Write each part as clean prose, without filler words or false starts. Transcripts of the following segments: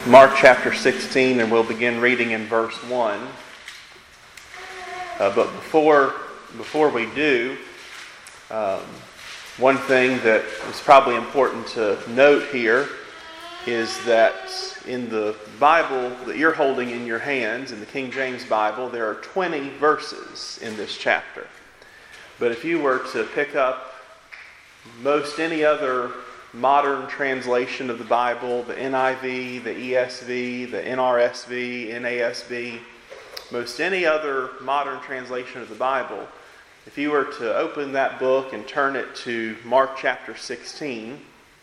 Mark chapter 16, and we'll begin reading in verse 1. But before we do, one thing that is probably important to note here is that in the Bible that you're holding in your hands, in the King James Bible, there are 20 verses in this chapter. But if you were to pick up most any other modern translation of the Bible, the NIV, the ESV, the NRSV, NASB, most any other modern translation of the Bible, if you were to open that book and turn it to Mark chapter 16,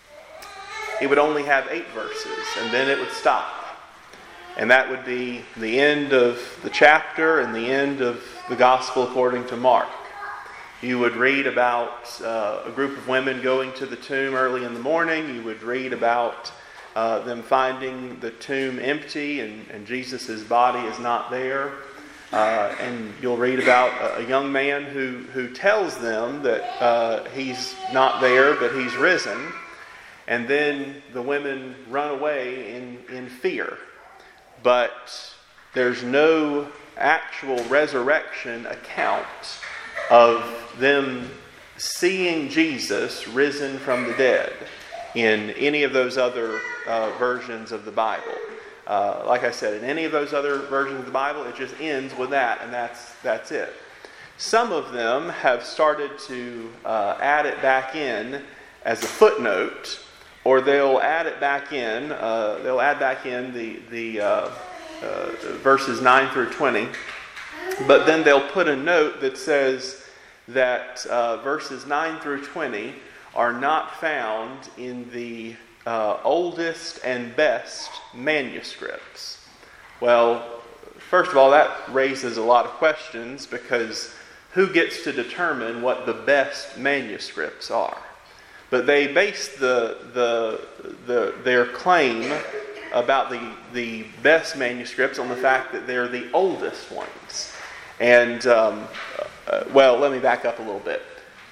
it would only have 8 verses, and then it would stop. And that would be the end of the chapter and the end of the Gospel according to Mark. You would read about a group of women going to the tomb early in the morning. You would read about them finding the tomb empty and Jesus' body is not there. And you'll read about a young man who tells them that he's not there, but he's risen. And then the women run away in fear. But there's no actual resurrection account of them seeing Jesus risen from the dead in any of those other versions of the Bible. Like I said, in any of those other versions of the Bible, it just ends with that, and that's it. Some of them have started to add it back in as a footnote, or they'll add it back in. They'll add back in the verses 9 through 20. But then they'll put a note that says that verses 9 through 20 are not found in the oldest and best manuscripts. Well, first of all, that raises a lot of questions, because who gets to determine what the best manuscripts are? But they base their claim about the best manuscripts on the fact that they're the oldest ones. And, well, let me back up a little bit.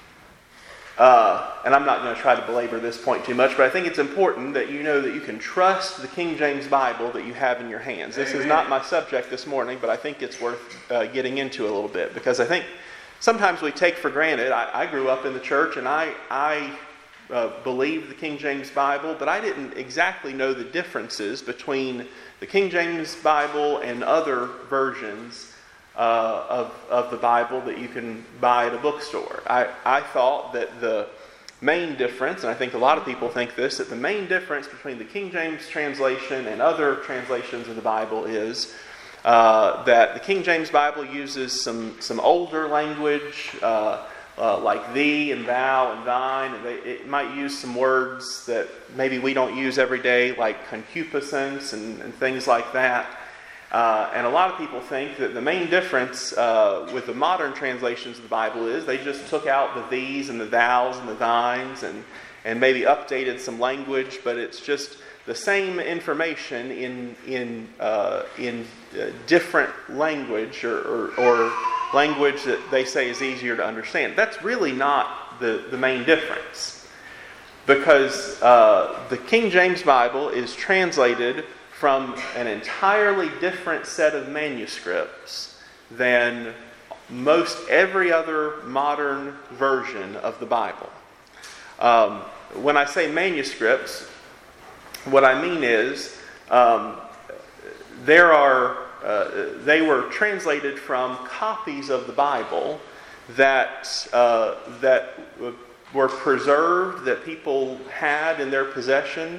And I'm not going to try to belabor this point too much, but I think it's important that you know that you can trust the King James Bible that you have in your hands. This is not my subject this morning, but I think it's worth getting into a little bit, because I think sometimes we take for granted. I grew up in the church, and I believed the King James Bible, but I didn't exactly know the differences between the King James Bible and other versions of the Bible that you can buy at a bookstore. I thought that the main difference, and I think a lot of people think this, that the main difference between the King James translation and other translations of the Bible is that the King James Bible uses some older language, like thee and thou and thine. And it might use some words that maybe we don't use every day, like concupiscence and things like that. And a lot of people think that the main difference with the modern translations of the Bible is they just took out the these and the thous and the thines and maybe updated some language, but it's just the same information in different language or language that they say is easier to understand. That's really not the main difference, because the King James Bible is translated from an entirely different set of manuscripts than most every other modern version of the Bible. When I say manuscripts, what I mean is they were translated from copies of the Bible that were preserved, that people had in their possession.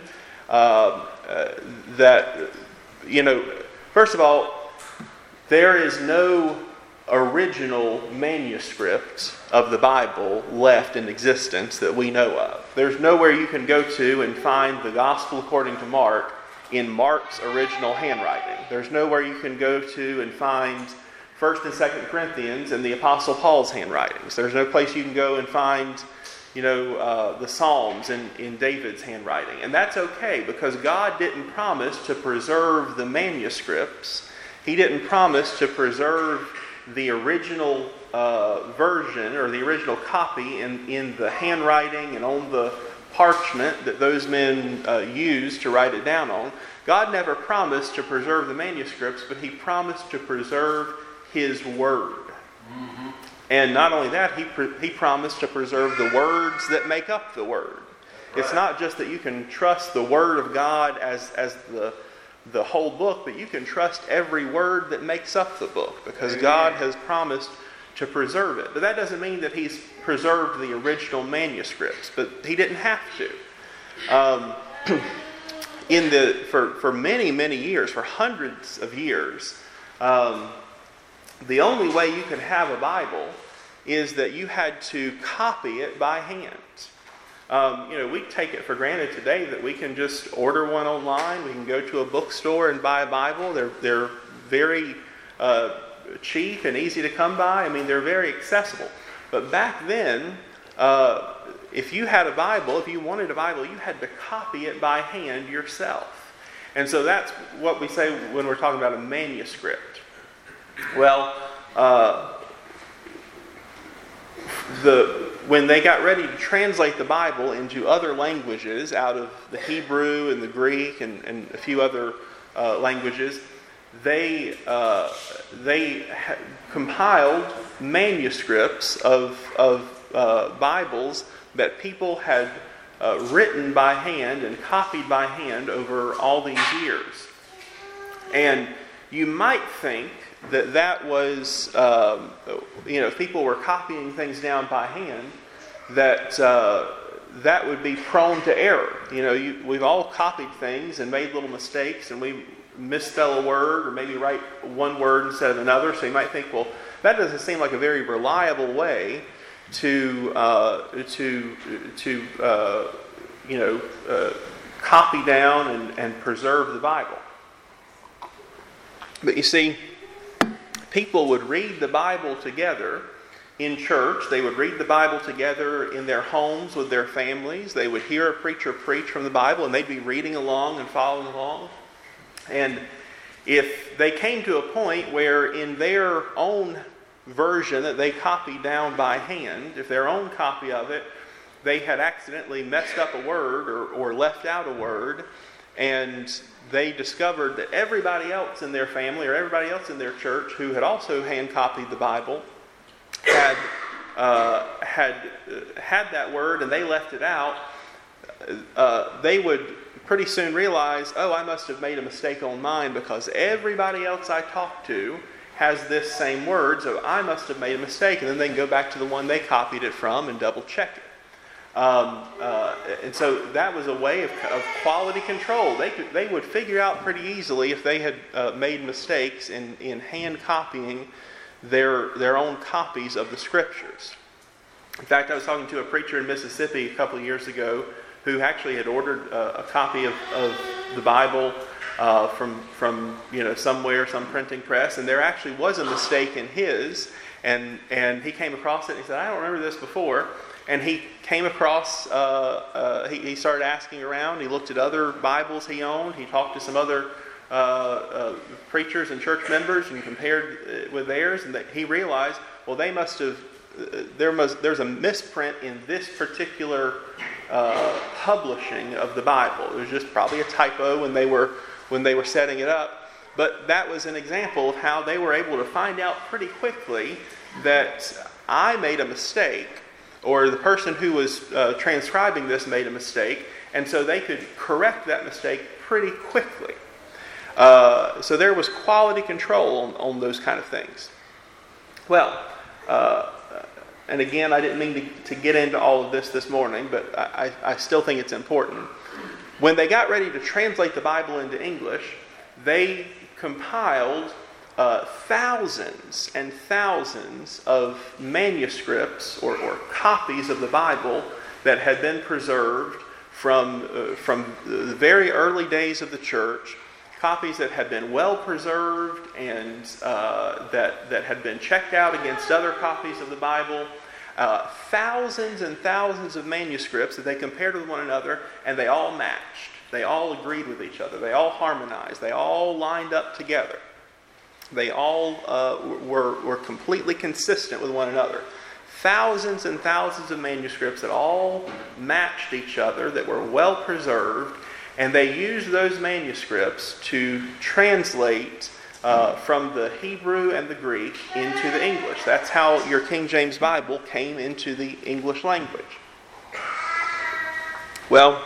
First of all, there is no original manuscript of the Bible left in existence that we know of. There's nowhere you can go to and find the Gospel according to Mark in Mark's original handwriting. There's nowhere you can go to and find 1st and 2nd Corinthians in the Apostle Paul's handwritings. There's no place you can go and find the Psalms in David's handwriting. And that's okay, because God didn't promise to preserve the manuscripts. He didn't promise to preserve the original version or the original copy in the handwriting and on the parchment that those men used to write it down on. God never promised to preserve the manuscripts, but He promised to preserve His Word. Mm-hmm. And not only that, He promised to preserve the words that make up the Word. Right. It's not just that you can trust the Word of God as the whole book, but you can trust every word that makes up the book, because God has promised to preserve it. But that doesn't mean that He's preserved the original manuscripts, but He didn't have to. For many, many years, for hundreds of years, the only way you could have a Bible is that you had to copy it by hand. We take it for granted today that we can just order one online. We can go to a bookstore and buy a Bible. They're very cheap and easy to come by. I mean, they're very accessible. But back then, if you had a Bible, if you wanted a Bible, you had to copy it by hand yourself. And so that's what we say when we're talking about a manuscript. Well, when they got ready to translate the Bible into other languages out of the Hebrew and the Greek and a few other languages, they compiled manuscripts of Bibles that people had written by hand and copied by hand over all these years. And you might think that was, if people were copying things down by hand, that would be prone to error. We've all copied things and made little mistakes, and we misspell a word or maybe write one word instead of another. So you might think, well, that doesn't seem like a very reliable way to copy down and preserve the Bible. But you see, people would read the Bible together in church. They would read the Bible together in their homes with their families. They would hear a preacher preach from the Bible, and they'd be reading along and following along. And if they came to a point where in their own version that they copied down by hand, if their own copy of it, they had accidentally messed up a word or left out a word, and they discovered that everybody else in their family or everybody else in their church who had also hand copied the Bible had that word and they left it out, they would pretty soon realize, oh, I must have made a mistake on mine because everybody else I talked to has this same word, so I must have made a mistake. And then they can go back to the one they copied it from and double check it. And so that was a way of quality control. They would figure out pretty easily if they had made mistakes in hand copying their own copies of the Scriptures. In fact, I was talking to a preacher in Mississippi a couple of years ago who actually had ordered a copy of the Bible from somewhere, some printing press, and there actually was a mistake in his, and he came across it and he said, I don't remember this before. And he came across, he started asking around. He looked at other Bibles he owned. He talked to some other preachers and church members and compared it with theirs. And he realized, well, they must have, there's a misprint in this particular publishing of the Bible. It was just probably a typo when they were setting it up. But that was an example of how they were able to find out pretty quickly that I made a mistake, or the person who was transcribing this made a mistake, and so they could correct that mistake pretty quickly. So there was quality control on those kind of things. Well, and again, I didn't mean to get into all of this morning, but I still think it's important. When they got ready to translate the Bible into English, they compiled thousands and thousands of manuscripts or copies of the Bible that had been preserved from the very early days of the church, copies that had been well preserved and that had been checked out against other copies of the Bible. Thousands and thousands of manuscripts that they compared with one another, and they all matched. They all agreed with each other. They all harmonized. They all lined up together. They all were completely consistent with one another. thousands and thousands of manuscripts that all matched each other, that were well preserved, and they used those manuscripts to translate from the Hebrew and the Greek into the English. That's how your King James Bible came into the English language. Well,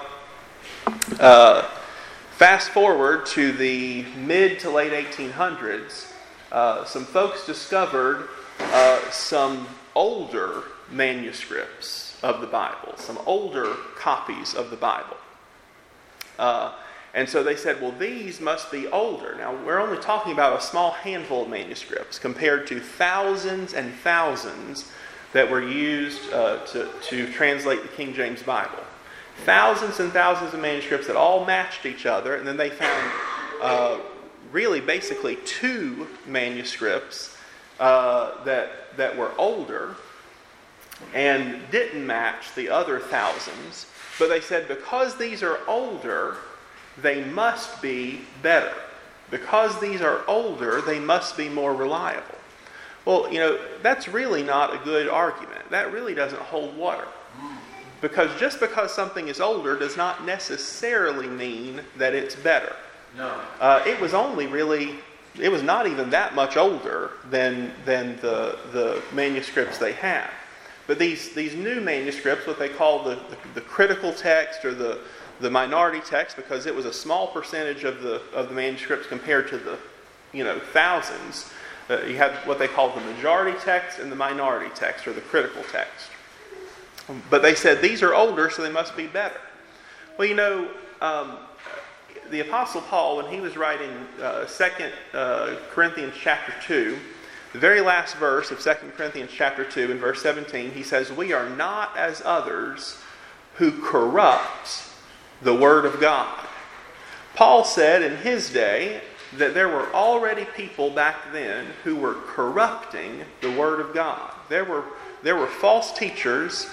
fast forward to the mid to late 1800s, some folks discovered some older manuscripts of the Bible, some older copies of the Bible. And so they said, well, these must be older. Now, we're only talking about a small handful of manuscripts compared to thousands and thousands that were used to translate the King James Bible. Thousands and thousands of manuscripts that all matched each other, and then they found really basically two manuscripts that were older and didn't match the other thousands. But they said because these are older, they must be better. Because these are older, they must be more reliable. Well, that's really not a good argument. That really doesn't hold water. Because just because something is older does not necessarily mean that it's better. No. It was not even that much older than the manuscripts they had. But these new manuscripts, what they call the critical text or the minority text, because it was a small percentage of the manuscripts compared to the thousands. You have what they call the majority text and the minority text, or the critical text. But they said these are older, so they must be better. Well, the Apostle Paul, when he was writing 2 Corinthians chapter 2, the very last verse of 2 Corinthians chapter 2, in verse 17, he says, "We are not as others who corrupt the Word of God." Paul said in his day that there were already people back then who were corrupting the Word of God. There were false teachers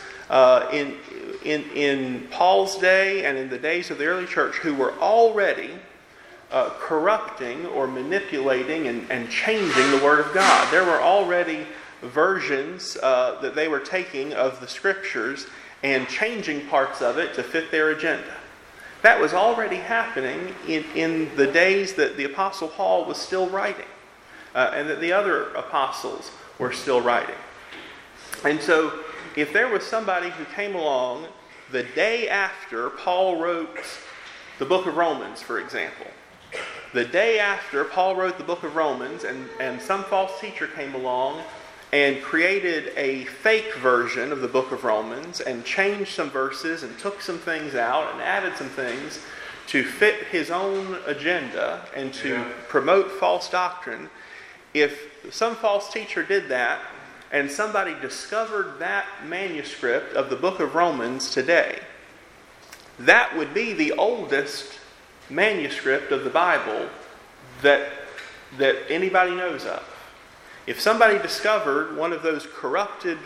in Paul's day and in the days of the early church who were already corrupting or manipulating and changing the Word of God. There were already versions that they were taking of the Scriptures and changing parts of it to fit their agenda. That was already happening in the days that the Apostle Paul was still writing, and that the other apostles were still writing. And so, if there was somebody who came along the day after Paul wrote the book of Romans, for example, the day after Paul wrote the book of Romans, and some false teacher came along and created a fake version of the book of Romans and changed some verses and took some things out and added some things to fit his own agenda and to promote false doctrine. If some false teacher did that and somebody discovered that manuscript of the book of Romans today, that would be the oldest manuscript of the Bible that anybody knows of. If somebody discovered one of those corrupted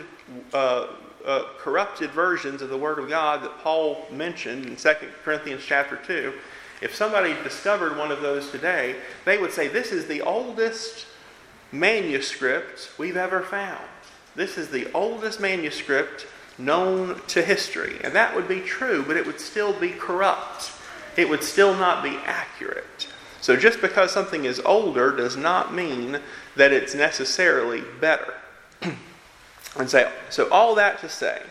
versions of the Word of God that Paul mentioned in 2 Corinthians chapter 2, if somebody discovered one of those today, they would say, this is the oldest manuscript we've ever found. This is the oldest manuscript known to history. And that would be true, but it would still be corrupt. It would still not be accurate. So just because something is older does not mean that it's necessarily better. And so all that to say,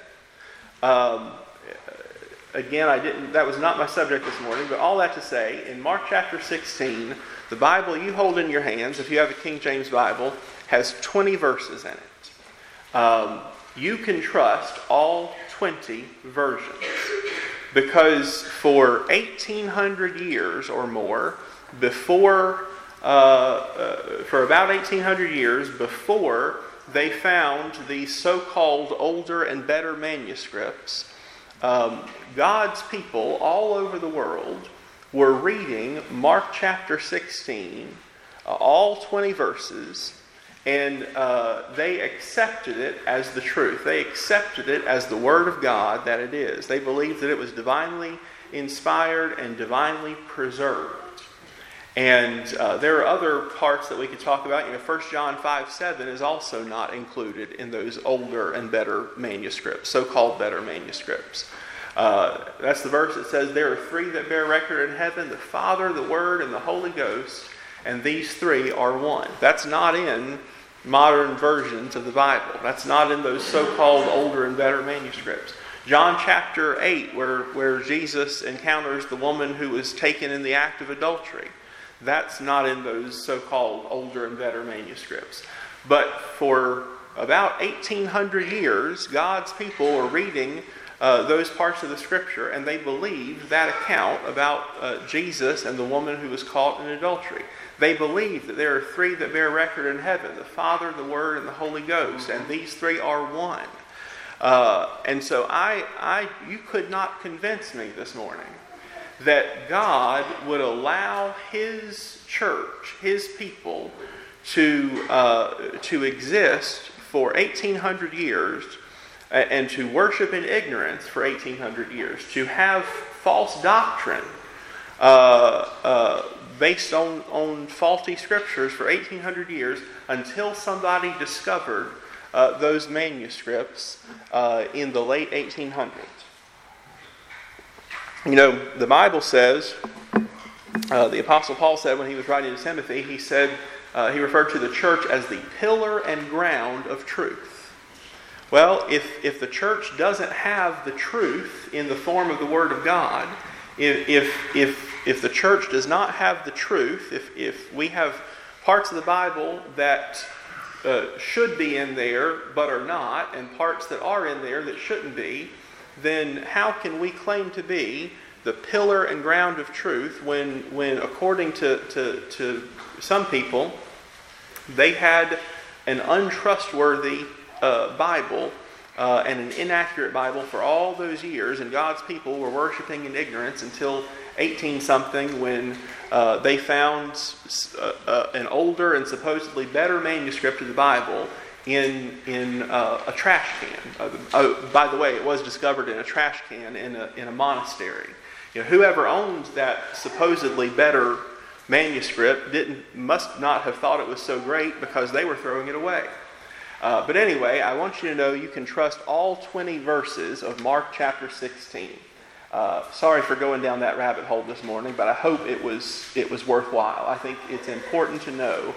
again, that was not my subject this morning, but all that to say, in Mark chapter 16, the Bible you hold in your hands, if you have a King James Bible, has 20 verses in it. You can trust all 20 versions, because for 1,800 years or more, for about 1,800 years before they found these so-called older and better manuscripts, God's people all over the world were reading Mark chapter 16, all 20 verses, and they accepted it as the truth. They accepted it as the Word of God that it is. They believed that it was divinely inspired and divinely preserved. And there are other parts that we could talk about. 1 John 5:7 is also not included in those older and better manuscripts, so-called better manuscripts. That's the verse that says, "There are three that bear record in heaven, the Father, the Word, and the Holy Ghost, and these three are one." That's not in modern versions of the Bible. That's not in those so-called older and better manuscripts. John chapter 8, where Jesus encounters the woman who was taken in the act of adultery, that's not in those so-called older and better manuscripts. But for about 1800 years, God's people were reading those parts of the Scripture, and they believed that account about Jesus and the woman who was caught in adultery. They believed that there are three that bear record in heaven, the Father, the Word, and the Holy Ghost, and these three are one. And so you could not convince me this morning that God would allow His church, His people, to exist for 1800 years and to worship in ignorance for 1800 years, to have false doctrine based on faulty scriptures for 1800 years until somebody discovered those manuscripts in the late 1800s. The Bible says, the Apostle Paul said when he was writing to Timothy, he said, he referred to the church as the pillar and ground of truth. Well, if the church doesn't have the truth in the form of the Word of God, if the church does not have the truth, if we have parts of the Bible that should be in there but are not, and parts that are in there that shouldn't be, then how can we claim to be the pillar and ground of truth when according to some people, they had an untrustworthy Bible and an inaccurate Bible for all those years, and God's people were worshiping in ignorance until 18-something when they found an older and supposedly better manuscript of the Bible in a trash can. By the way, it was discovered in a trash can in a monastery. Whoever owned that supposedly better manuscript must not have thought it was so great because they were throwing it away. But anyway, I want you to know you can trust all 20 verses of Mark chapter 16. Sorry for going down that rabbit hole this morning, but I hope it was worthwhile. I think it's important to know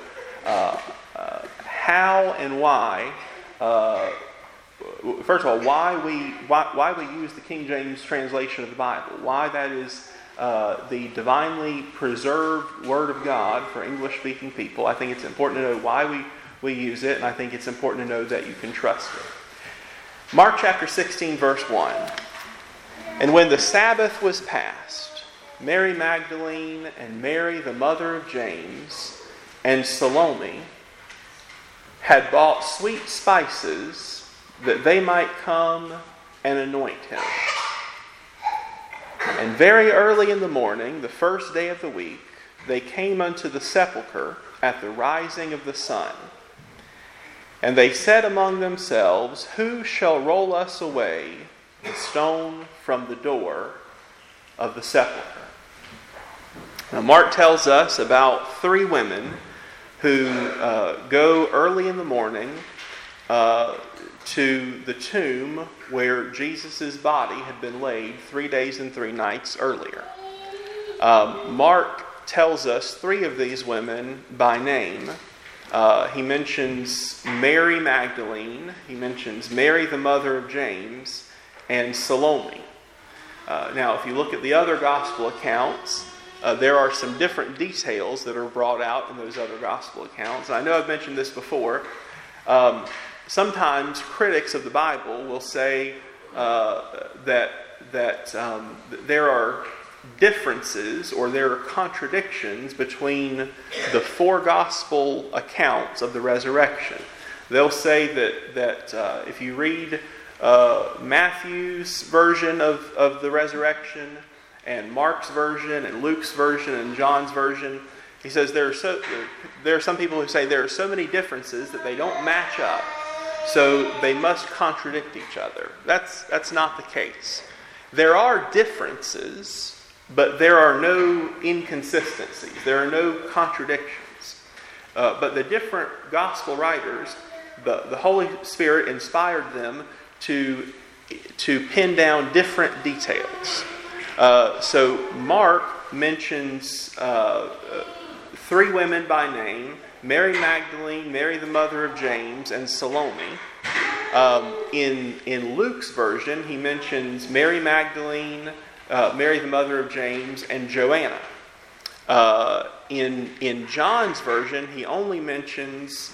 how and why. First of all, why we use the King James translation of the Bible. Why that is the divinely preserved Word of God for English-speaking people. I think it's important to know why we use it, and I think it's important to know that you can trust it. Mark chapter 16, verse 1. "And when the Sabbath was past, Mary Magdalene and Mary, the mother of James, and Salome had bought sweet spices that they might come and anoint him. And very early in the morning, the first day of the week, they came unto the sepulchre at the rising of the sun. And they said among themselves, Who shall roll us away the stone from the door of the sepulchre?" Now Mark tells us about three women who go early in the morning to the tomb where Jesus' body had been laid 3 days and 3 nights earlier. Mark tells us three of these women by name. He mentions Mary Magdalene, he mentions Mary the mother of James, and Salome. Now, if you look at the other gospel accounts, there are some different details that are brought out in those other gospel accounts. And I know I've mentioned this before. Sometimes critics of the Bible will say that there are differences or there are contradictions between the four gospel accounts of the resurrection. They'll say that if you read Matthew's version of the resurrection and Mark's version and Luke's version and John's version, he says there are some people who say there are so many differences that they don't match up, so they must contradict each other. That's not the case. There are differences, but there are no inconsistencies. There are no contradictions. But the different gospel writers, the Holy Spirit inspired them to pin down different details. So Mark mentions 3 women by name: Mary Magdalene, Mary the mother of James, and Salome. In Luke's version, he mentions Mary Magdalene, Mary the mother of James, and Joanna. In John's version, he only mentions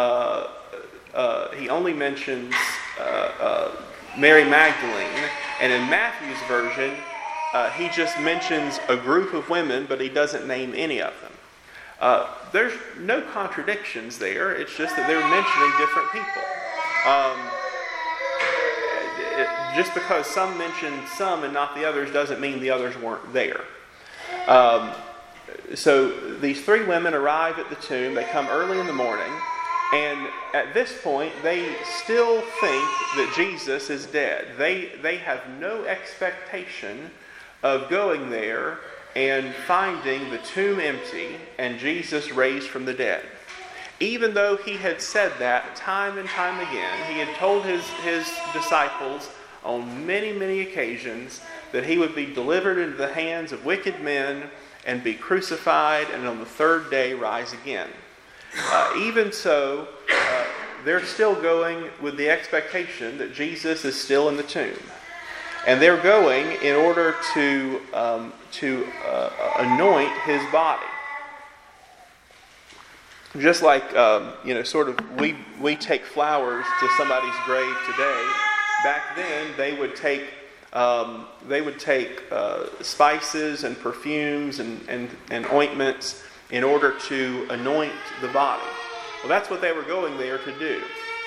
Mary Magdalene, and in Matthew's version, he just mentions a group of women, but he doesn't name any of them. There's no contradictions there. It's just that they're mentioning different people. Just because some mention some and not the others doesn't mean the others weren't there. So these 3 women arrive at the tomb. They come early in the morning. And at this point, they still think that Jesus is dead. They have no expectation of going there and finding the tomb empty and Jesus raised from the dead. Even though he had said that time and time again, he had told his disciples on many, many occasions that he would be delivered into the hands of wicked men and be crucified and on the 3rd day rise again. Even so, they're still going with the expectation that Jesus is still in the tomb. And they're going in order to anoint his body. Just like, sort of we take flowers to somebody's grave today. Back then, they would take spices and perfumes and ointments in order to anoint the body. Well, that's what they were going there to do.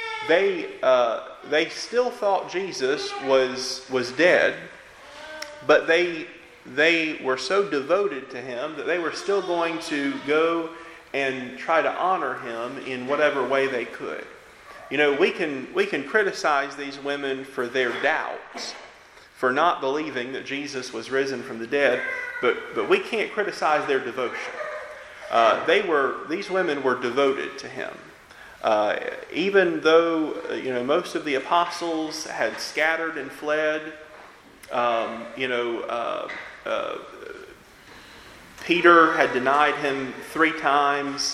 They still thought Jesus was dead, but they were so devoted to him that they were still going to go and try to honor him in whatever way they could. We can criticize these women for their doubts, for not believing that Jesus was risen from the dead, but we can't criticize their devotion. These women were devoted to him. Even though most of the apostles had scattered and fled, Peter had denied him 3 times.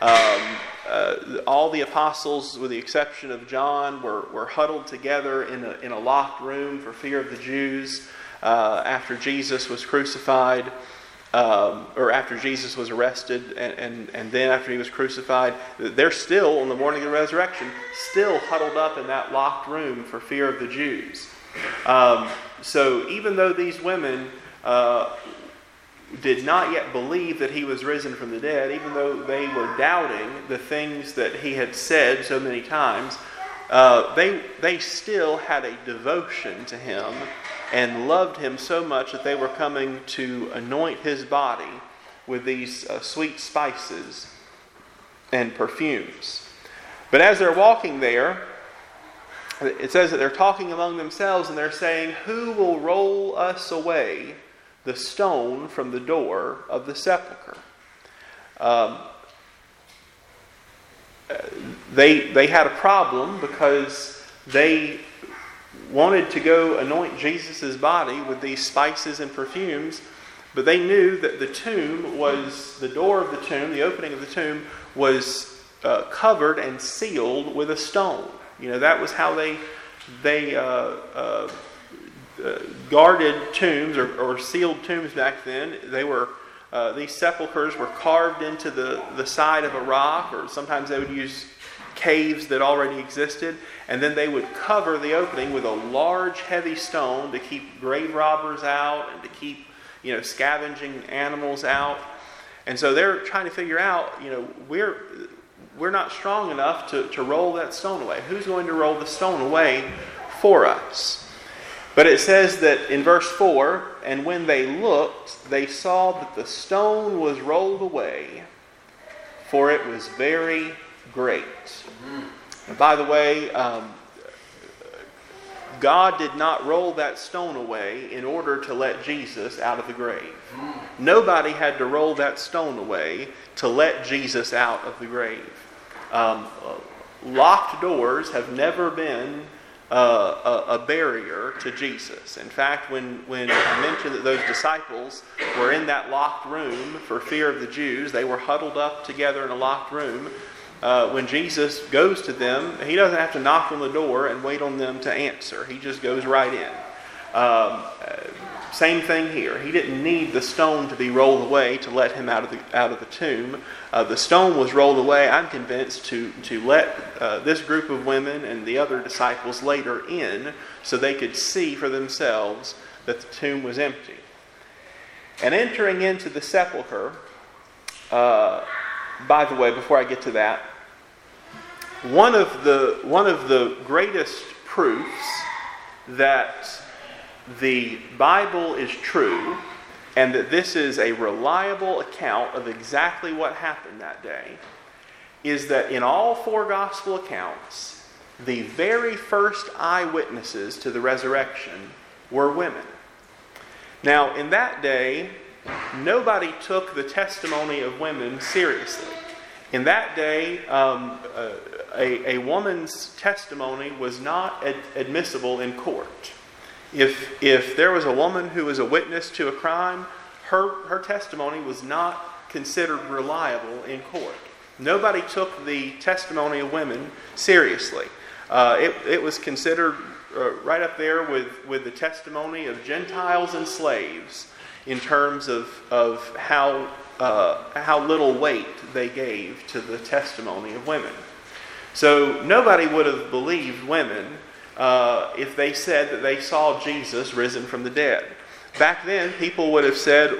All the apostles, with the exception of John, were huddled together in a locked room for fear of the Jews after Jesus was crucified. Or after Jesus was arrested and then after he was crucified. They're still, on the morning of the resurrection, still huddled up in that locked room for fear of the Jews. So even though these women did not yet believe that he was risen from the dead, even though they were doubting the things that he had said so many times, they still had a devotion to him and loved him so much that they were coming to anoint his body with these sweet spices and perfumes. But as they're walking there, it says that they're talking among themselves and they're saying, "Who will roll us away the stone from the door of the sepulchre?" They had a problem because they wanted to go anoint Jesus' body with these spices and perfumes, but they knew that the door of the tomb, the opening of the tomb, was covered and sealed with a stone. That was how they guarded tombs or sealed tombs back then. They were these sepulchres were carved into the side of a rock, or sometimes they would use caves that already existed, and then they would cover the opening with a large, heavy stone to keep grave robbers out and to keep, scavenging animals out. And so they're trying to figure out, we're not strong enough to roll that stone away. Who's going to roll the stone away for us? But it says that in verse 4, "And when they looked, they saw that the stone was rolled away, for it was very great." And by the way, God did not roll that stone away in order to let Jesus out of the grave. Nobody had to roll that stone away to let Jesus out of the grave. Locked doors have never been a barrier to Jesus. In fact, when I mentioned that those disciples were in that locked room for fear of the Jews, they were huddled up together in a locked room. When Jesus goes to them, he doesn't have to knock on the door and wait on them to answer. He just goes right in. Same thing here. He didn't need the stone to be rolled away to let him out of the tomb. The stone was rolled away, I'm convinced, to let this group of women and the other disciples later in, so they could see for themselves that the tomb was empty. And entering into the sepulcher, by the way, before I get to that, one of the greatest proofs that the Bible is true and that this is a reliable account of exactly what happened that day is that in all four gospel accounts, the very first eyewitnesses to the resurrection were women. Now, in that day, nobody took the testimony of women seriously. In that day, a woman's testimony was not admissible in court. If there was a woman who was a witness to a crime, her testimony was not considered reliable in court. Nobody took the testimony of women seriously. It was considered right up there with the testimony of Gentiles and slaves in terms of how little weight they gave to the testimony of women. So nobody would have believed women if they said that they saw Jesus risen from the dead. Back then, people would have said,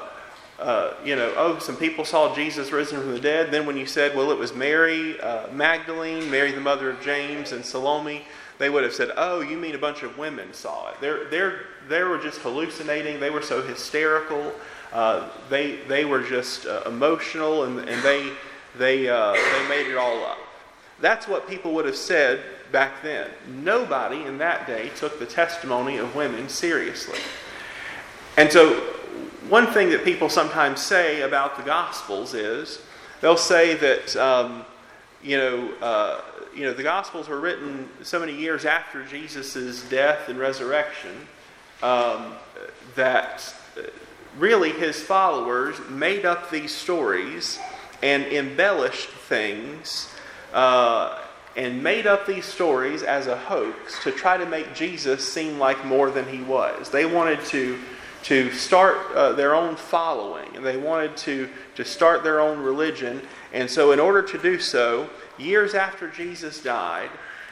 some people saw Jesus risen from the dead. Then when you said, well, it was Mary Magdalene, Mary the mother of James, and Salome, they would have said, oh, you mean a bunch of women saw it. They were just hallucinating. They were so hysterical. They were just emotional, and they made it all up. That's what people would have said back then. Nobody in that day took the testimony of women seriously. And so one thing that people sometimes say about the Gospels is they'll say that the Gospels were written so many years after Jesus' death and resurrection that really his followers made up these stories and embellished things and made up these stories as a hoax to try to make Jesus seem like more than he was. They wanted to start their own following, and they wanted to start their own religion. And so in order to do so, years after Jesus died,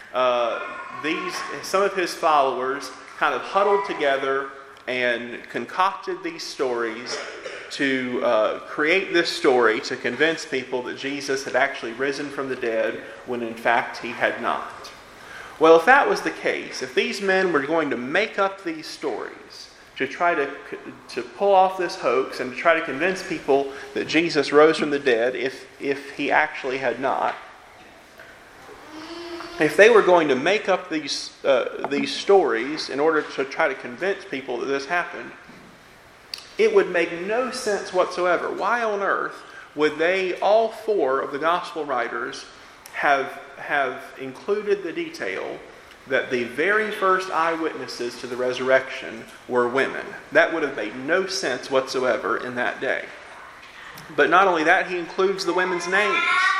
some of his followers kind of huddled together and concocted these stories to create this story to convince people that Jesus had actually risen from the dead when in fact he had not. Well, if that was the case, if these men were going to make up these stories to try to pull off this hoax and to try to convince people that Jesus rose from the dead if he actually had not, if they were going to make up these stories in order to try to convince people that this happened, it would make no sense whatsoever. Why on earth would they, all four of the gospel writers, have included the detail that the very first eyewitnesses to the resurrection were women? That would have made no sense whatsoever in that day. But not only that, he includes the women's names.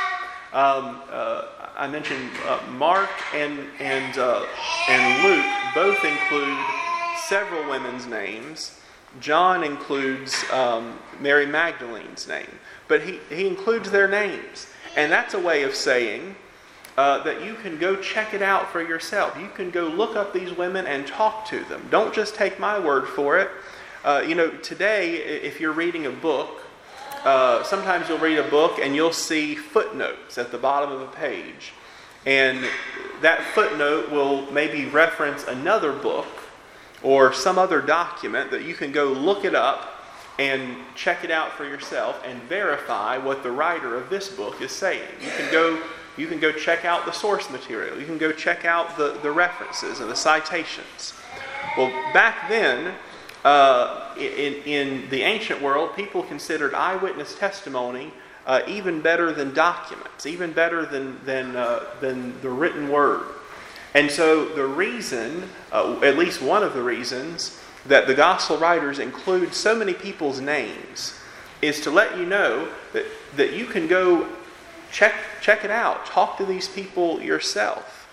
I mentioned Mark and Luke both include several women's names. John includes Mary Magdalene's name. But he includes their names. And that's a way of saying that you can go check it out for yourself. You can go look up these women and talk to them. Don't just take my word for it. Today, if you're reading a book, sometimes you'll read a book and you'll see footnotes at the bottom of a page. And that footnote will maybe reference another book or some other document that you can go look it up and check it out for yourself and verify what the writer of this book is saying. You can go you can go check out the source material. You can go check out the references and the citations. Well, back then, in the ancient world, people considered eyewitness testimony even better than documents, even better than the written word. And so the reason, at least one of the reasons, that the gospel writers include so many people's names is to let you know that you can go check it out. Talk to these people yourself.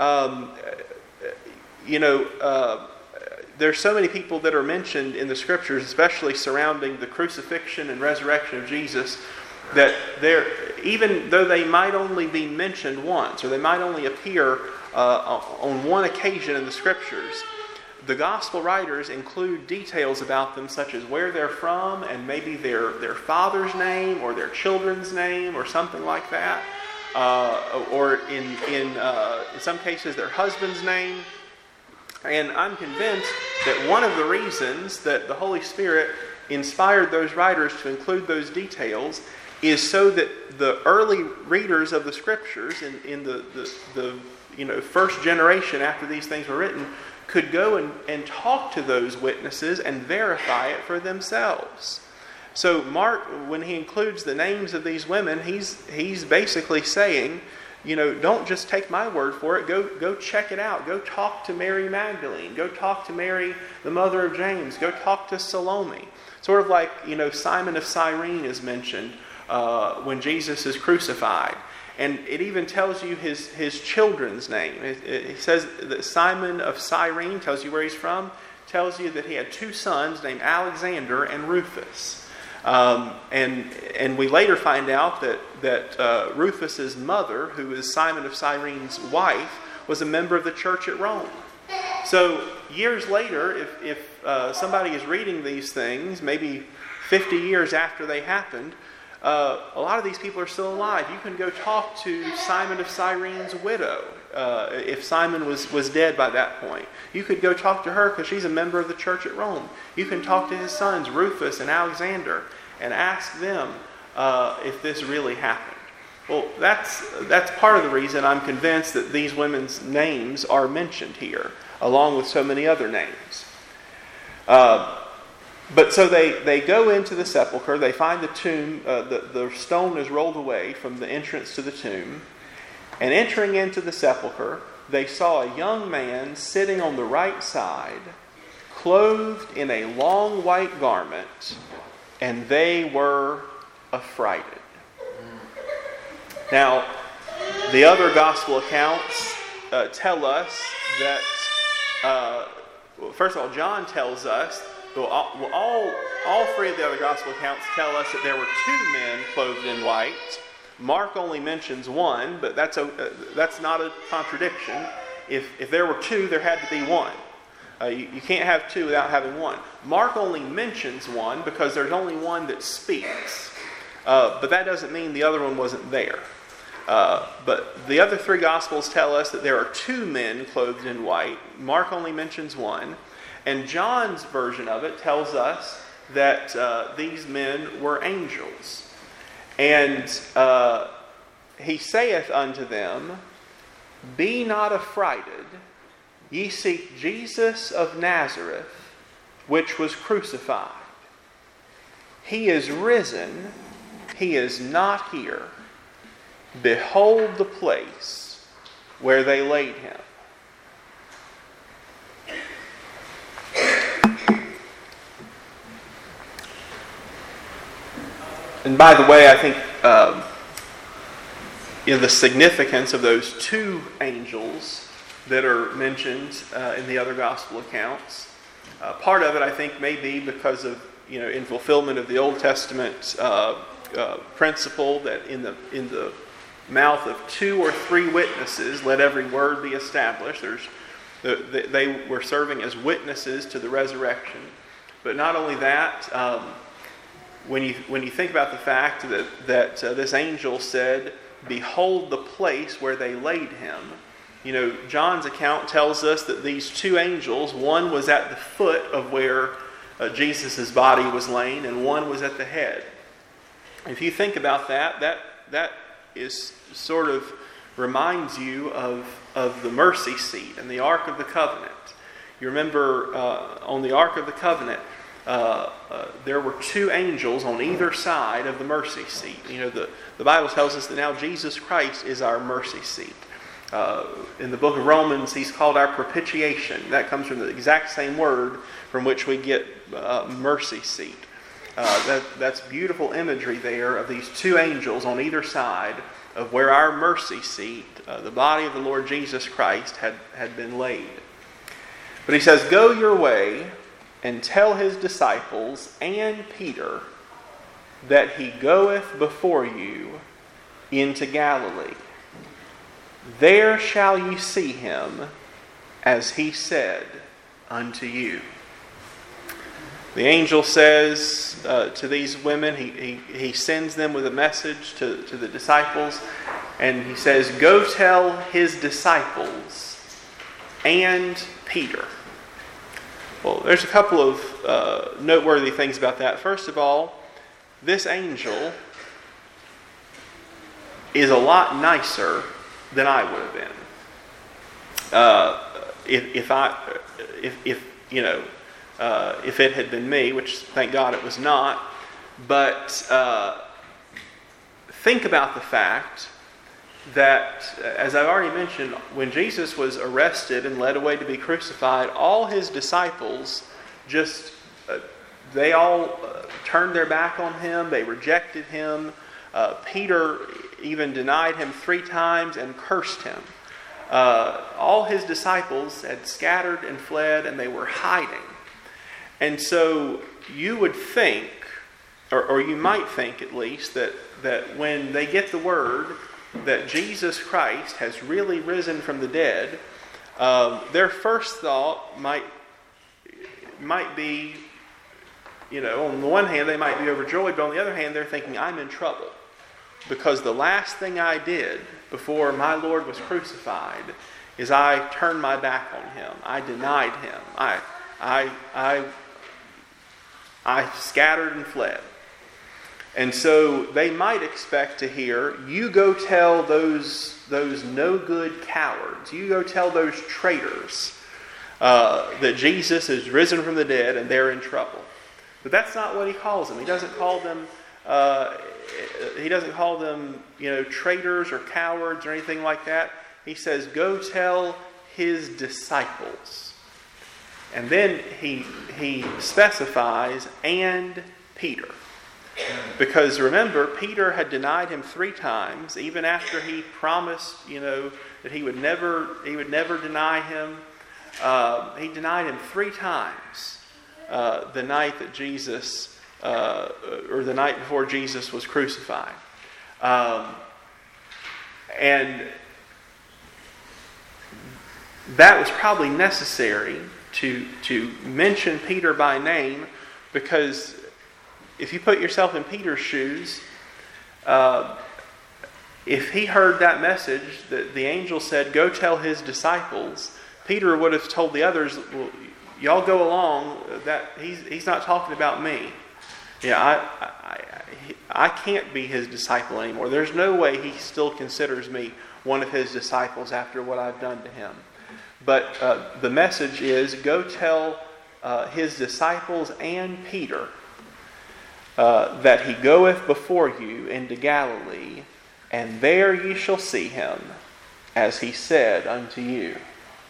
There's so many people that are mentioned in the Scriptures, especially surrounding the crucifixion and resurrection of Jesus, that even though they might only be mentioned once, or they might only appear on one occasion in the Scriptures, the Gospel writers include details about them, such as where they're from, and maybe their father's name, or their children's name, or something like that, or in some cases their husband's name. And I'm convinced that one of the reasons that the Holy Spirit inspired those writers to include those details is so that the early readers of the Scriptures in the first generation after these things were written could go and talk to those witnesses and verify it for themselves. So Mark, when he includes the names of these women, he's basically saying, don't just take my word for it. Go check it out. Go talk to Mary Magdalene. Go talk to Mary, the mother of James. Go talk to Salome. Sort of like, Simon of Cyrene is mentioned when Jesus is crucified. And it even tells you his children's name. It says that Simon of Cyrene, tells you where he's from, tells you that he had two sons named Alexander and Rufus. And we later find out that Rufus's mother, who is Simon of Cyrene's wife, was a member of the church at Rome. So years later, if somebody is reading these things, maybe 50 years after they happened, a lot of these people are still alive. You can go talk to Simon of Cyrene's widow, if Simon was dead by that point. You could go talk to her because she's a member of the church at Rome. You can talk to his sons, Rufus and Alexander, and ask them if this really happened. Well, that's part of the reason I'm convinced that these women's names are mentioned here, along with so many other names. But so they go into the sepulcher, they find the tomb, the stone is rolled away from the entrance to the tomb, and entering into the sepulcher, they saw a young man sitting on the right side, clothed in a long white garment, and they were affrighted. Now, the other gospel accounts tell us that, first of all, John tells us, all three of the other gospel accounts tell us that there were two men clothed in white. Mark only mentions one, but that's not a contradiction. If there were two, there had to be one. You can't have two without having one. Mark only mentions one because there's only one that speaks. But that doesn't mean the other one wasn't there. But the other three Gospels tell us that there are two men clothed in white. Mark only mentions one. And John's version of it tells us that these men were angels. And he saith unto them, Be not affrighted. Ye seek Jesus of Nazareth, which was crucified. He is risen. He is not here. Behold the place where they laid him. And by the way, I think the significance of those two angels that are mentioned in the other gospel accounts, part of it I think may be because of in fulfillment of the Old Testament principle that in the mouth of two or three witnesses let every word be established. They were serving as witnesses to the resurrection. But not only that, when you think about the fact that this angel said, Behold the place where they laid him. John's account tells us that these two angels, one was at the foot of where Jesus' body was laying, and one was at the head. If you think about that is sort of reminds you of the mercy seat and the Ark of the Covenant. You remember on the Ark of the Covenant, there were two angels on either side of the mercy seat. You know, the Bible tells us that now Jesus Christ is our mercy seat. In the book of Romans, he's called our propitiation. That comes from the exact same word from which we get mercy seat. That's beautiful imagery there of these two angels on either side of where our mercy seat, the body of the Lord Jesus Christ, had been laid. But he says, "Go your way and tell his disciples and Peter that he goeth before you into Galilee. There shall you see him, as he said unto you." The angel says to these women, he sends them with a message to the disciples, and he says, "Go tell his disciples and Peter." Well, there's a couple of noteworthy things about that. First of all, this angel is a lot nicer than I would have been. If it had been me, which thank God it was not. But think about the fact that, as I've already mentioned, when Jesus was arrested and led away to be crucified, all his disciples they all turned their back on him. They rejected him. Peter even denied him 3 times and cursed him. All his disciples had scattered and fled, and they were hiding. And so you would think, or you might think at least, that when they get the word that Jesus Christ has really risen from the dead, their first thought might be, on the one hand they might be overjoyed, but on the other hand they're thinking, I'm in trouble. Because the last thing I did before my Lord was crucified is I turned my back on him. I denied him. I scattered and fled. And so they might expect to hear, you go tell those no good cowards, you go tell those traitors that Jesus is risen from the dead and they're in trouble. But that's not what he calls them. He doesn't call them traitors or cowards or anything like that. He says, go tell his disciples. And then he specifies, and Peter. Because remember, Peter had denied him 3 times, even after he promised, that he would never deny him. He denied him 3 times the night that Jesus, or the night before Jesus was crucified. And that was probably necessary to mention Peter by name, because if you put yourself in Peter's shoes, if he heard that message that the angel said, go tell his disciples, Peter would have told the others, well, y'all go along, that he's not talking about me. Yeah, I can't be his disciple anymore. There's no way he still considers me one of his disciples after what I've done to him. But the message is, go tell his disciples and Peter that he goeth before you into Galilee, and there ye shall see him, as he said unto you.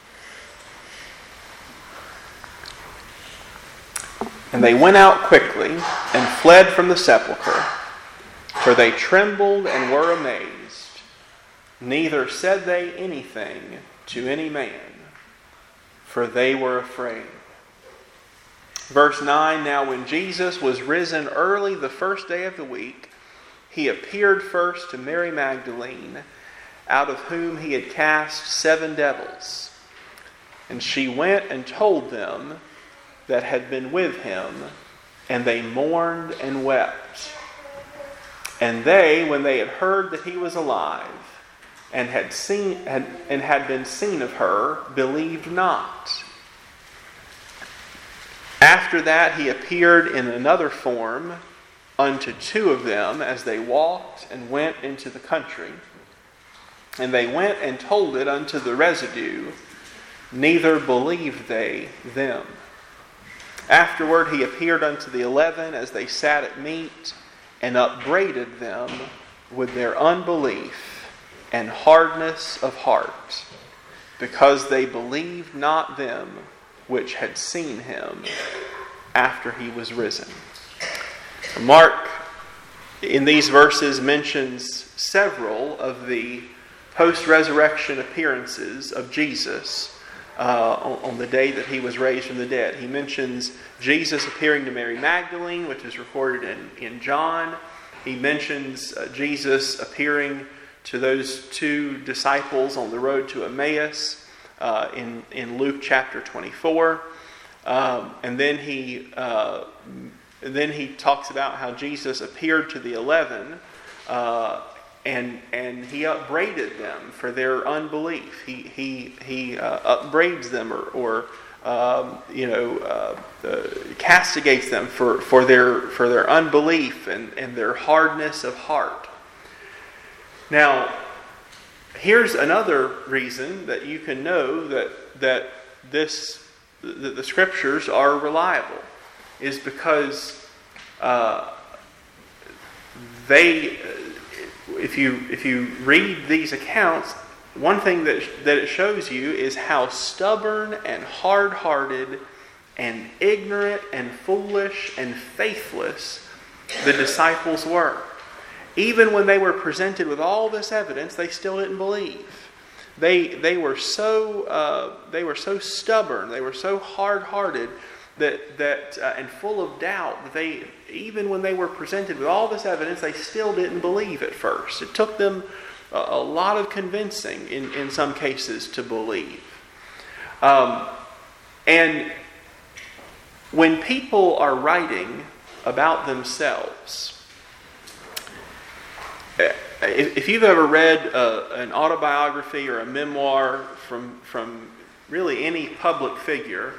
And they went out quickly and fled from the sepulchre, for they trembled and were amazed. Neither said they anything to any man, for they were afraid. Verse 9, now when Jesus was risen early the first day of the week, he appeared first to Mary Magdalene, out of whom he had cast 7 devils. And she went and told them that had been with him, and they mourned and wept. And they, when they had heard that he was alive, and had been seen of her, believed not. After that he appeared in another form unto two of them as they walked and went into the country. And they went and told it unto the residue, neither believed they them. Afterward he appeared unto the 11 as they sat at meat, and upbraided them with their unbelief and hardness of heart, because they believed not them which had seen him after he was risen. Mark, in these verses, mentions several of the post-resurrection appearances of Jesus on the day that he was raised from the dead. He mentions Jesus appearing to Mary Magdalene, which is recorded in John. He mentions Jesus appearing to those two disciples on the road to Emmaus in Luke chapter 24. And then he talks about how Jesus appeared to the 11 and he upbraided them for their unbelief. He upbraids them or castigates them for their unbelief and their hardness of heart. Now, here's another reason that you can know that the Scriptures are reliable, is because if you read these accounts, one thing that it shows you is how stubborn and hard-hearted and ignorant and foolish and faithless the disciples were. Even when they were presented with all this evidence, they still didn't believe. They were so stubborn, they were so hard-hearted that and full of doubt that even when they were presented with all this evidence, they still didn't believe at first. It took them a lot of convincing in some cases to believe. And when people are writing about themselves, if you've ever read an autobiography or a memoir from really any public figure,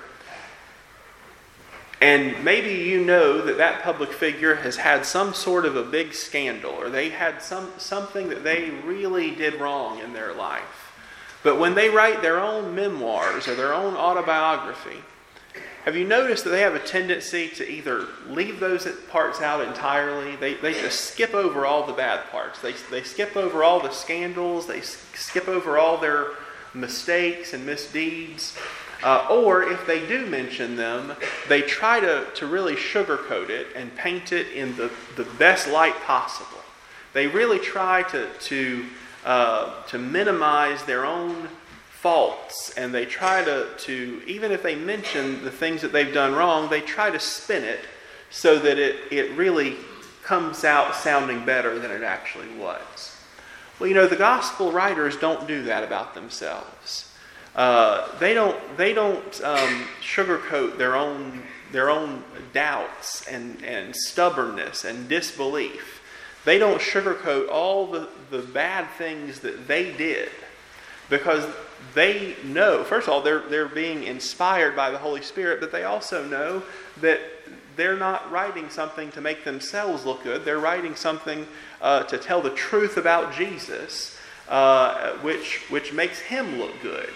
and maybe you know that public figure has had some sort of a big scandal, or they had something that they really did wrong in their life. But when they write their own memoirs or their own autobiography, have you noticed that they have a tendency to either leave those parts out entirely? They just skip over all the bad parts. They skip over all the scandals. They skip over all their mistakes and misdeeds. Or if they do mention them, they try to really sugarcoat it and paint it in the best light possible. They really try to minimize their own faults, and they try to even if they mention the things that they've done wrong, they try to spin it so that it really comes out sounding better than it actually was. Well, the gospel writers don't do that about themselves. They don't sugarcoat their own doubts and stubbornness and disbelief. They don't sugarcoat all the bad things that they did, because they know, first of all, they're being inspired by the Holy Spirit, but they also know that they're not writing something to make themselves look good. They're writing something to tell the truth about Jesus, which makes him look good.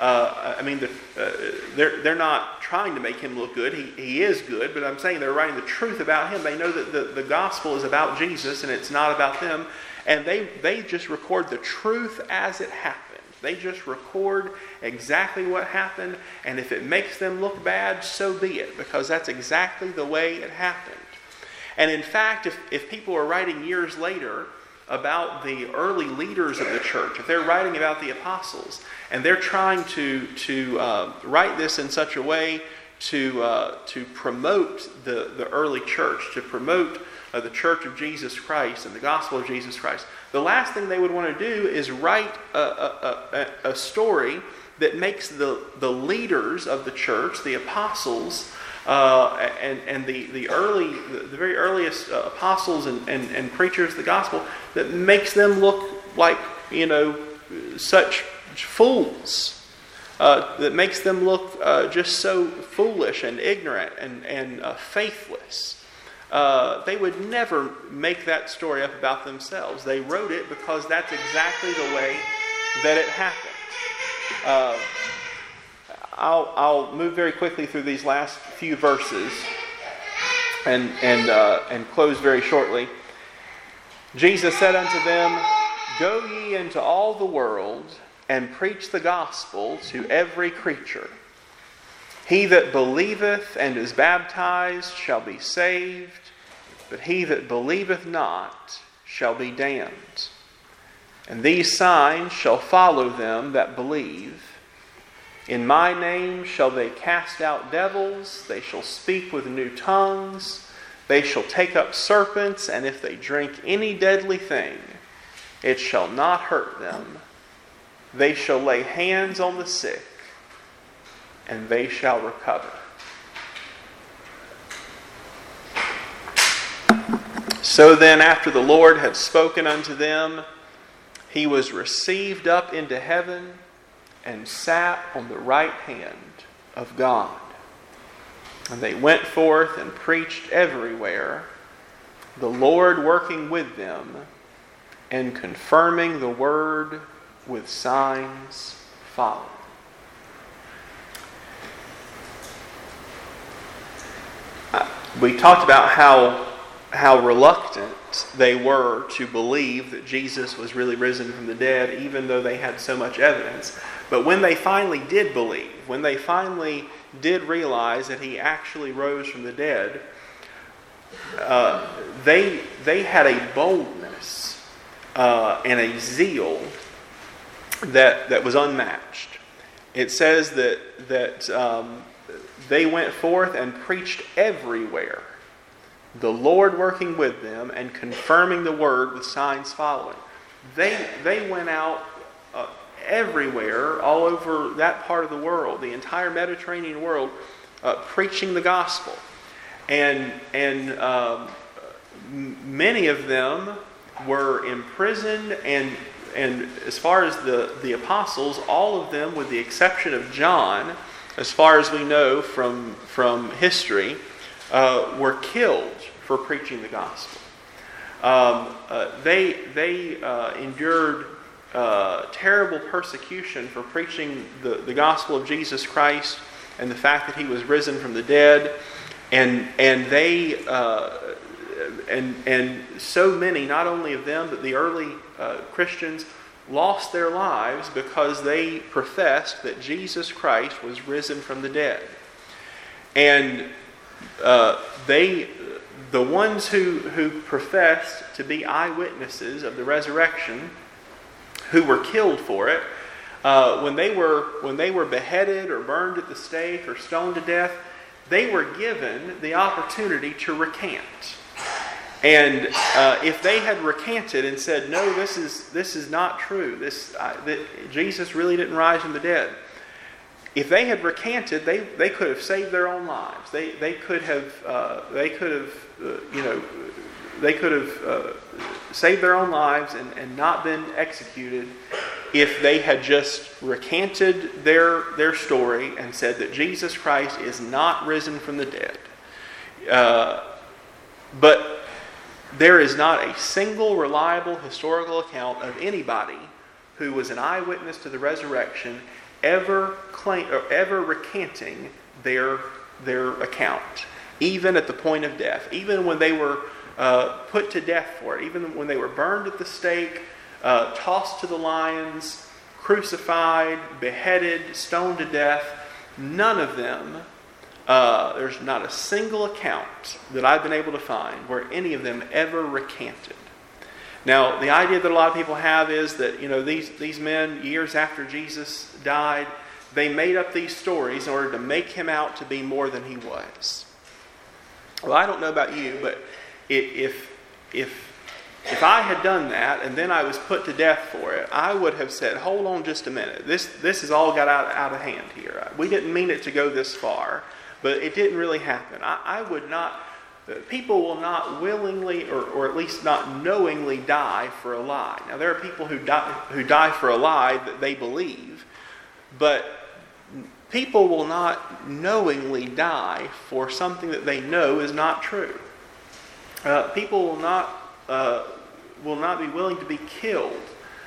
They're not trying to make him look good. He is good, but I'm saying they're writing the truth about him. They know that the gospel is about Jesus and it's not about them. And they just record the truth as it happened. They just record exactly what happened. And if it makes them look bad, so be it, because that's exactly the way it happened. And in fact, if people are writing years later about the early leaders of the church, if they're writing about the apostles, and they're trying to write this in such a way to promote the early church, to promote the Church of Jesus Christ and the gospel of Jesus Christ, the last thing they would want to do is write a story that makes the leaders of the church, the apostles, and the very earliest apostles and preachers of the gospel, that makes them look like such fools, that makes them look just so foolish and ignorant and faithless. they would never make that story up about themselves. They wrote it because that's exactly the way that it happened. I'll move very quickly through these last few verses and close very shortly. Jesus said unto them, Go ye into all the world and preach the gospel to every creature. He that believeth and is baptized shall be saved, but he that believeth not shall be damned. And these signs shall follow them that believe. In my name shall they cast out devils, they shall speak with new tongues, they shall take up serpents, and if they drink any deadly thing, it shall not hurt them. They shall lay hands on the sick, and they shall recover. So then, after the Lord had spoken unto them, he was received up into heaven and sat on the right hand of God. And they went forth and preached everywhere, the Lord working with them and confirming the word with signs following. We talked about how reluctant they were to believe that Jesus was really risen from the dead, even though they had so much evidence. But when they finally did believe, when they finally did realize that he actually rose from the dead, they had a boldness and a zeal that was unmatched. It says that they went forth and preached everywhere, the Lord working with them and confirming the word with signs following. They went out everywhere, all over that part of the world, the entire Mediterranean world, preaching the gospel. And many of them were imprisoned, and as far as the apostles, all of them, with the exception of John, as far as we know from history, were killed for preaching the gospel. They endured terrible persecution for preaching the gospel of Jesus Christ and the fact that he was risen from the dead, and so many, not only of them but the early Christians, lost their lives because they professed that Jesus Christ was risen from the dead. And the ones who professed to be eyewitnesses of the resurrection, who were killed for it, when they were beheaded or burned at the stake or stoned to death, they were given the opportunity to recant. And if they had recanted and said, "No, this is not true. That Jesus really didn't rise from the dead," if they had recanted, they could have saved their own lives. They could have saved their own lives and not been executed if they had just recanted their story and said that Jesus Christ is not risen from the dead. But there is not a single reliable historical account of anybody who was an eyewitness to the resurrection ever recanting their account, even at the point of death, even when they were put to death for it, even when they were burned at the stake, tossed to the lions, crucified, beheaded, stoned to death. None of them, there's not a single account that I've been able to find where any of them ever recanted. Now, the idea that a lot of people have is that, these men, years after Jesus died, they made up these stories in order to make him out to be more than he was. Well, I don't know about you, but if I had done that and then I was put to death for it, I would have said, "Hold on just a minute. This has all got out of hand here. We didn't mean it to go this far, but it didn't really happen." I would not. People will not willingly, or at least not knowingly, die for a lie. Now, there are people who die for a lie that they believe, but people will not knowingly die for something that they know is not true. people will not be willing to be killed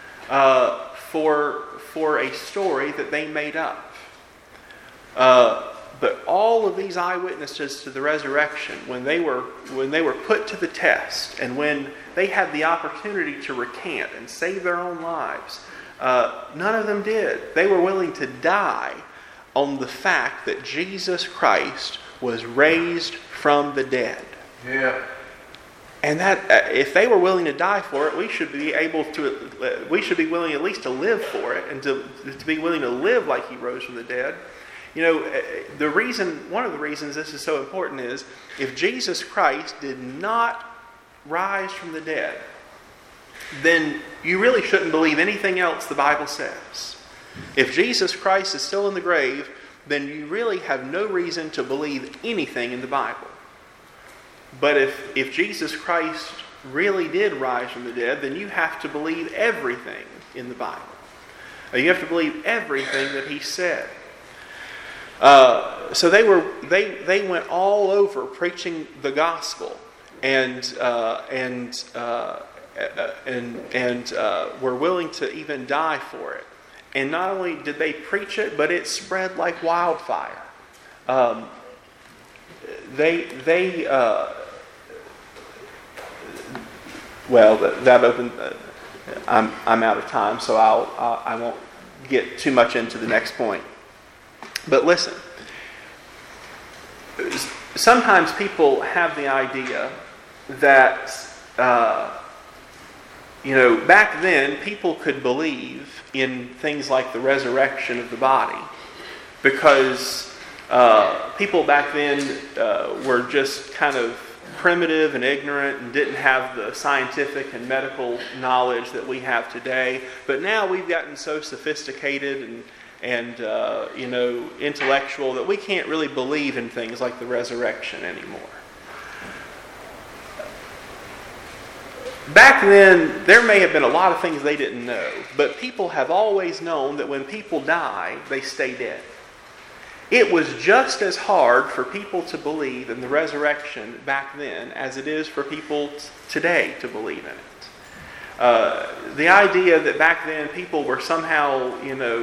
for a story that they made up. But all of these eyewitnesses to the resurrection, when they were put to the test, and when they had the opportunity to recant and save their own lives, none of them did. They were willing to die on the fact that Jesus Christ was raised from the dead. Yeah. And that, if they were willing to die for it, we should be willing at least to live for it, and to be willing to live like He rose from the dead. You know, one of the reasons this is so important is, if Jesus Christ did not rise from the dead, then you really shouldn't believe anything else the Bible says. If Jesus Christ is still in the grave, then you really have no reason to believe anything in the Bible. But if Jesus Christ really did rise from the dead, then you have to believe everything in the Bible. You have to believe everything that He said. So they went all over preaching the gospel, and were willing to even die for it. And not only did they preach it, but it spread like wildfire. That opened. I'm out of time, so I won't get too much into the next point. But listen, sometimes people have the idea that back then people could believe in things like the resurrection of the body because people back then were just kind of primitive and ignorant and didn't have the scientific and medical knowledge that we have today. But now we've gotten so sophisticated and intellectual that we can't really believe in things like the resurrection anymore. Back then, there may have been a lot of things they didn't know, but people have always known that when people die, they stay dead. It was just as hard for people to believe in the resurrection back then as it is for people today to believe in it. The idea that back then people were somehow,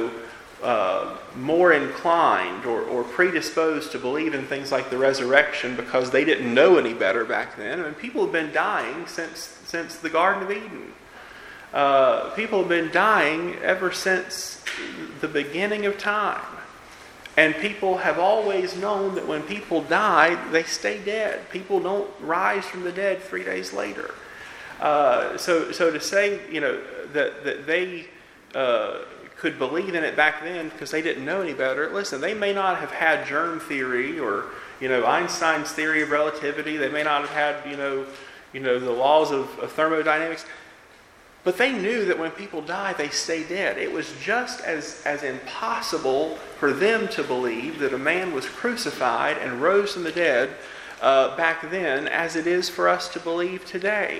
more inclined or predisposed to believe in things like the resurrection because they didn't know any better back then. I mean, people have been dying since the Garden of Eden. People have been dying ever since the beginning of time. And people have always known that when people die, they stay dead. People don't rise from the dead 3 days later. So to say, that they could believe in it back then because they didn't know any better. Listen, they may not have had germ theory or, Einstein's theory of relativity. They may not have had, the laws of thermodynamics. But they knew that when people die, they stay dead. It was just as impossible for them to believe that a man was crucified and rose from the dead back then as it is for us to believe today.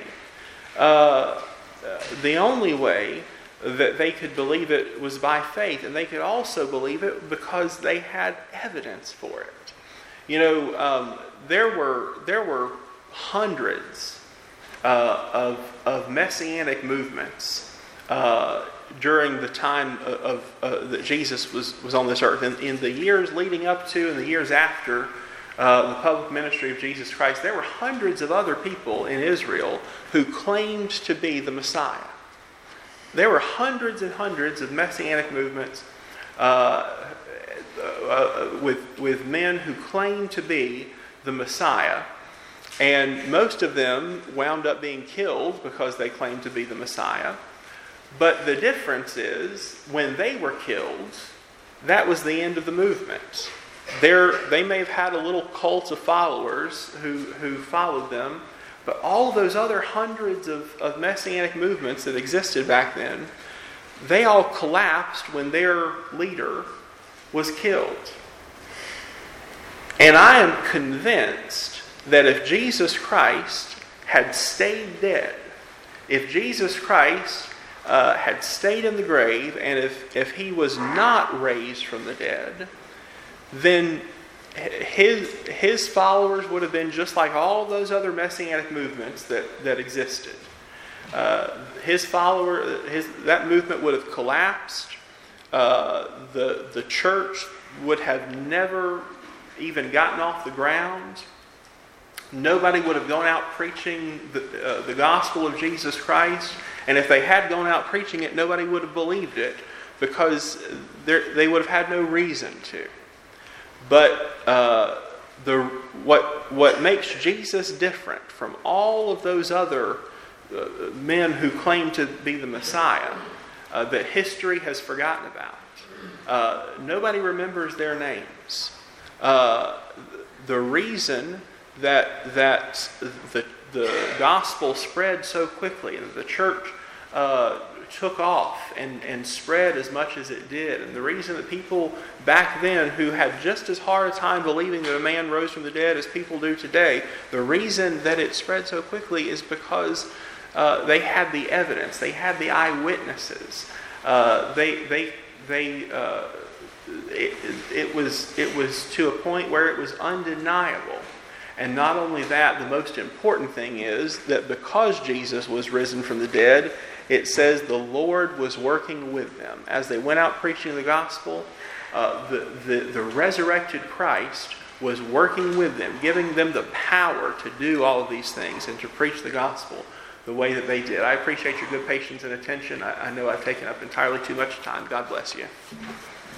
The only way that they could believe it was by faith, and they could also believe it because they had evidence for it. There were hundreds of messianic movements during the time that Jesus was on this earth. In the years leading up to and the years after the public ministry of Jesus Christ, there were hundreds of other people in Israel who claimed to be the Messiah. There were hundreds and hundreds of messianic movements with men who claimed to be the Messiah. And most of them wound up being killed because they claimed to be the Messiah. But the difference is, when they were killed, that was the end of the movement. They may have had a little cult of followers who followed them, but all those other hundreds of messianic movements that existed back then, they all collapsed when their leader was killed. And I am convinced that if Jesus Christ had stayed dead, if Jesus Christ had stayed in the grave, and if he was not raised from the dead, then his followers would have been just like all those other messianic movements that existed. That movement would have collapsed. The church would have never even gotten off the ground. Nobody would have gone out preaching the gospel of Jesus Christ. And if they had gone out preaching it, nobody would have believed it because they would have had no reason to. But what makes Jesus different from all of those other men who claim to be the Messiah that history has forgotten about, nobody remembers their names. The reason that the gospel spread so quickly and the church took off and spread as much as it did, and the reason that people back then who had just as hard a time believing that a man rose from the dead as people do today, the reason that it spread so quickly is because they had the evidence, they had the eyewitnesses. It was to a point where it was undeniable. And not only that, the most important thing is that because Jesus was risen from the dead, it says the Lord was working with them. As they went out preaching the gospel, the resurrected Christ was working with them, giving them the power to do all of these things and to preach the gospel the way that they did. I appreciate your good patience and attention. I know I've taken up entirely too much time. God bless you.